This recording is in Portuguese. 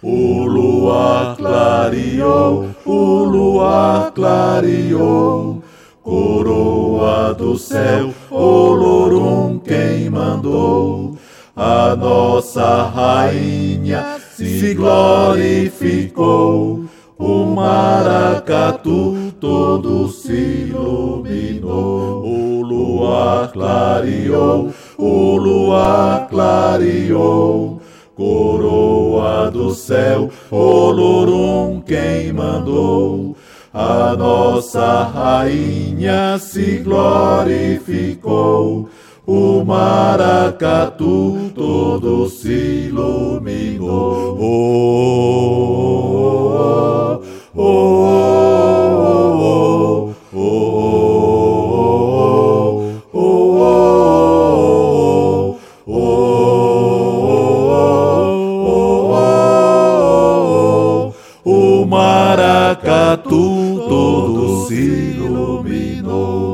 O luar clareou, coroa do céu, Olorum quem mandou. A nossa rainha se glorificou, o maracatu todo se iluminou. O luar clareou, coroa do céu, Olorum quem mandou. A nossa rainha se glorificou, o maracatu todo se iluminou. Oh, oh, oh, oh, oh, oh, oh, oh, o maracatu todo se iluminou.